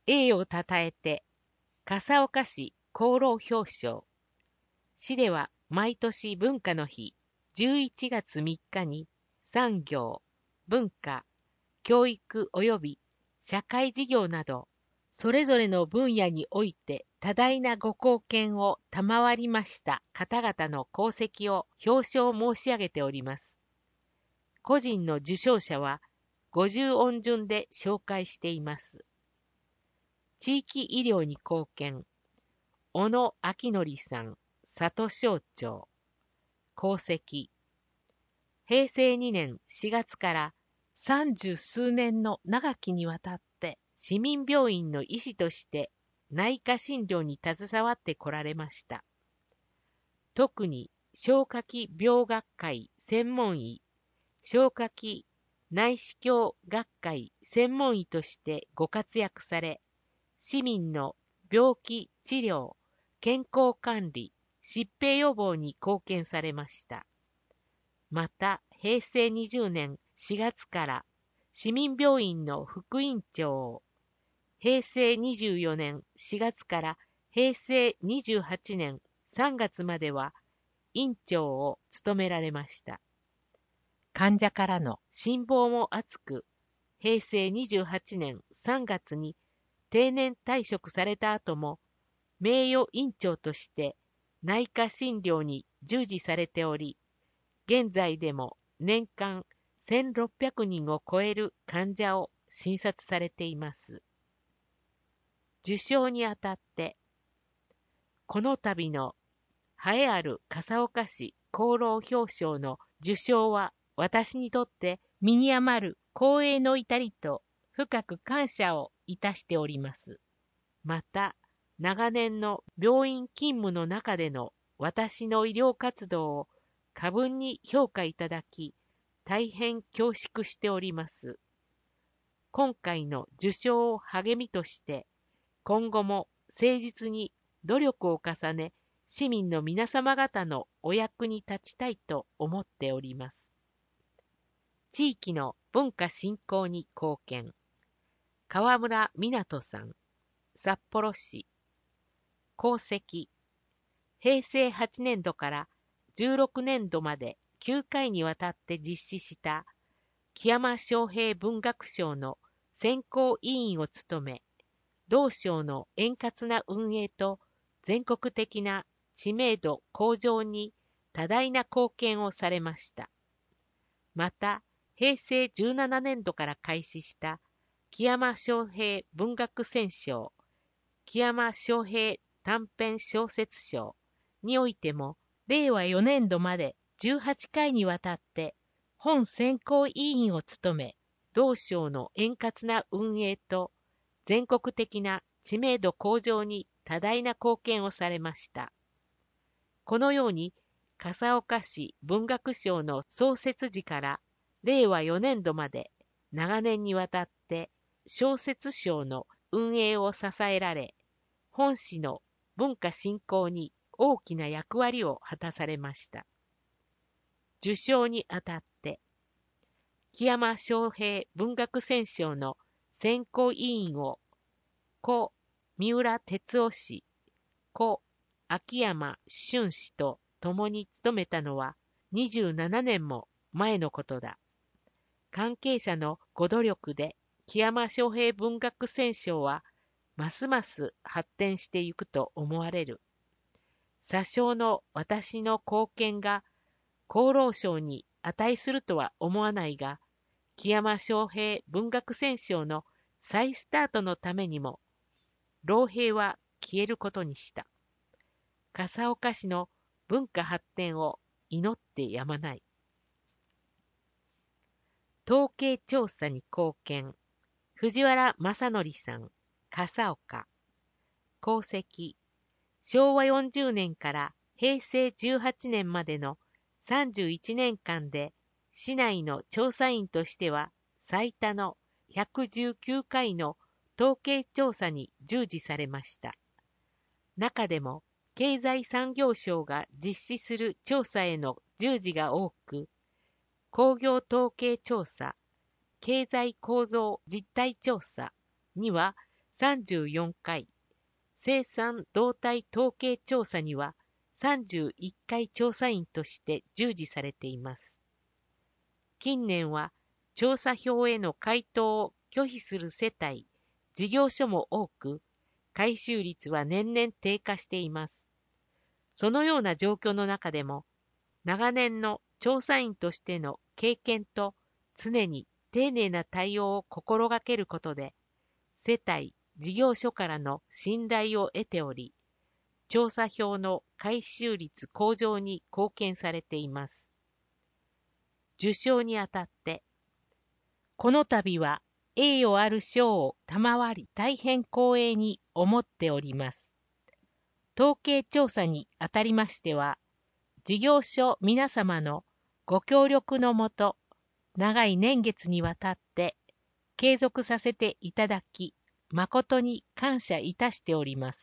栄をたたえて、笠岡市功労表彰。市では毎年文化の日、11月3日に産業、文化、教育及び社会事業など、それぞれの分野において多大なご貢献を賜りました方々の功績を表彰申し上げております。個人の受賞者は50音順で紹介しています。地域医療に貢献、小野明則さん、里省庁。功績、平成2年4月から30数年の長きにわたって市民病院の医師として内科診療に携わってこられました。特に消化器病学会専門医、消化器内視鏡学会専門医としてご活躍され、市民の病気治療、健康管理、疾病予防に貢献されました。また、平成20年4月から市民病院の副院長を、平成24年4月から平成28年3月までは院長を務められました。患者からの信望も厚く、平成28年3月に定年退職された後も、名誉院長として内科診療に従事されており、現在でも年間1600人を超える患者を診察されています。受賞にあたって、この度の栄えある笠岡市功労表彰の受賞は、私にとって身に余る光栄の至りと深く感謝をいたしております。また、長年の病院勤務の中での私の医療活動を過分に評価いただき、大変恐縮しております。今回の受賞を励みとして、今後も誠実に努力を重ね、市民の皆様方のお役に立ちたいと思っております。地域の文化振興に貢献。川村湊さん、札幌市。功績。平成8年度から16年度まで9回にわたって実施した木山昌平文学賞の選考委員を務め、同賞の円滑な運営と全国的な知名度向上に多大な貢献をされました。また、平成17年度から開始した木山昌平文学選奨、木山昌平短編小説賞においても、令和4年度まで18回にわたって本選考委員を務め、同賞の円滑な運営と全国的な知名度向上に多大な貢献をされました。このように、笠岡市文学賞の創設時から令和4年度まで長年にわたって小説賞の運営を支えられ、本市の文化振興に大きな役割を果たされました。受賞にあたって、木山昌平文学選奨の選考委員を故三浦哲夫氏、故秋山俊氏と共に務めたのは27年も前のことだ。関係者のご努力で木山昌平文学選奨はますます発展していくと思われる。詐称の私の貢献が功労賞に値するとは思わないが、木山昌平文学選奨の再スタートのためにも、老弊は消えることにした。笠岡市の文化発展を祈ってやまない。統計調査に貢献。藤原正則さん、笠岡。功績。昭和40年から平成18年までの31年間で、市内の調査員としては最多の119回の統計調査に従事されました。中でも、経済産業省が実施する調査への従事が多く、工業統計調査、経済構造実態調査には 34回、生産動態統計調査には31回調査員として従事されています。近年は調査票への回答を拒否する世帯、事業所も多く、回収率は年々低下しています。そのような状況の中でも、長年の調査員としての経験と常に丁寧な対応を心がけることで、世帯、事業所からの信頼を得ており、調査票の回収率向上に貢献されています。受賞にあたって、この度は栄誉ある賞を賜り大変光栄に思っております。統計調査にあたりましては、事業所皆様のご協力のもと、長い年月にわたって継続させていただき、誠に感謝いたしております。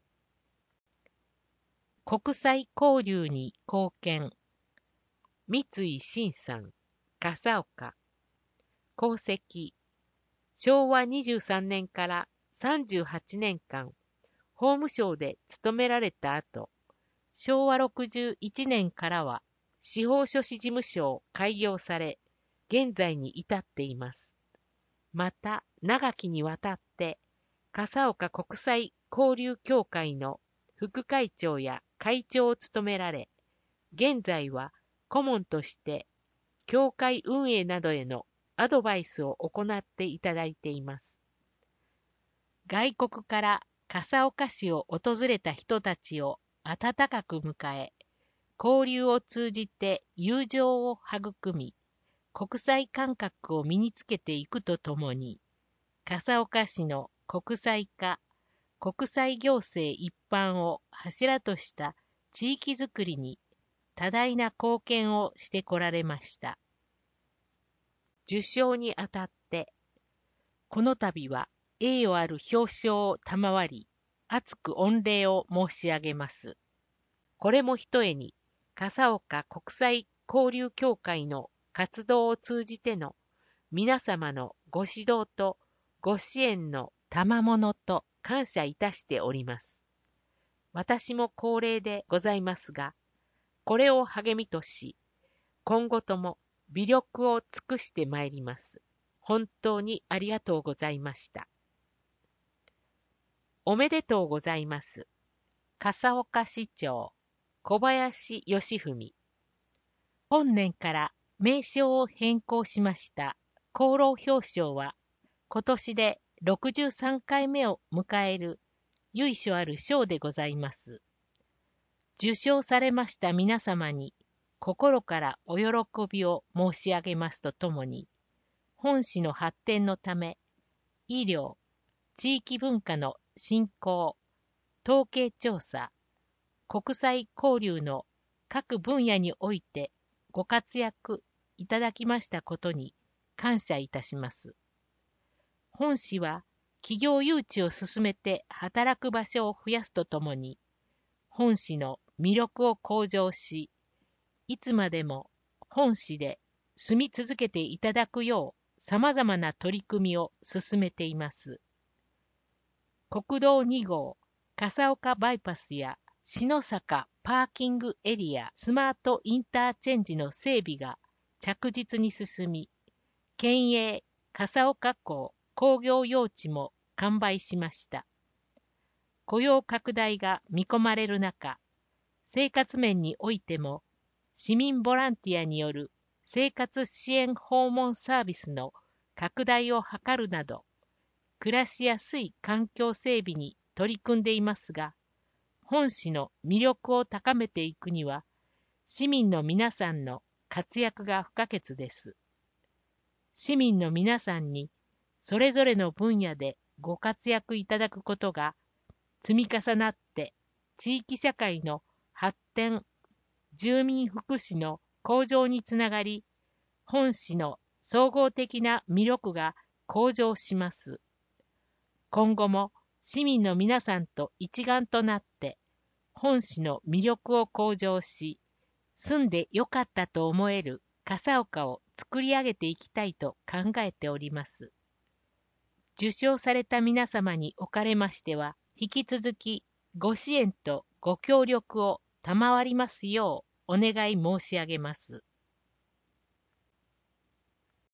国際交流に貢献。三井晋さん、笠岡。功績。昭和23年から38年間、法務省で勤められた後、昭和61年からは司法書士事務所を開業され、現在に至っています。また、長きにわたって、笠岡国際交流協会の副会長や会長を務められ、現在は顧問として協会運営などへのアドバイスを行っていただいています。外国から笠岡市を訪れた人たちを温かく迎え、交流を通じて友情を育み、国際感覚を身につけていくとともに、笠岡市の国際化、国際行政一般を柱とした地域づくりに多大な貢献をしてこられました。受賞にあたって、この度は栄誉ある表彰を賜り、厚く御礼を申し上げます。これもひとえに、笠岡国際交流協会の活動を通じての皆様のご指導とご支援の賜物と感謝いたしております。私も高齢でございますが、これを励みとし、今後とも微力を尽くしてまいります。本当にありがとうございました。おめでとうございます。笠岡市長、小林義文。本年から名称を変更しました功労表彰は、今年で63回目を迎える由緒ある賞でございます。受賞されました皆様に心からお喜びを申し上げますとともに、本市の発展のため、医療、地域文化の振興、統計調査、国際交流の各分野においてご活躍いただきましたことに感謝いたします。本市は企業誘致を進めて働く場所を増やすとともに、本市の魅力を向上し、いつまでも本市で住み続けていただくよう様々な取り組みを進めています。国道2号笠岡バイパスや篠坂パーキングエリアスマートインターチェンジの整備が着実に進み、県営笠岡港工業用地も完売しました。雇用拡大が見込まれる中、生活面においても市民ボランティアによる生活支援訪問サービスの拡大を図るなど、暮らしやすい環境整備に取り組んでいますが、本市の魅力を高めていくには、市民の皆さんの活躍が不可欠です。市民の皆さんに、それぞれの分野でご活躍いただくことが、積み重なって地域社会の発展、住民福祉の向上につながり、本市の総合的な魅力が向上します。今後も市民の皆さんと一丸となって、本市の魅力を向上し、住んでよかったと思える笠岡を作り上げていきたいと考えております。 受賞された皆様におかれましては、引き続きご支援とご協力を賜りますようお願い申し上げます。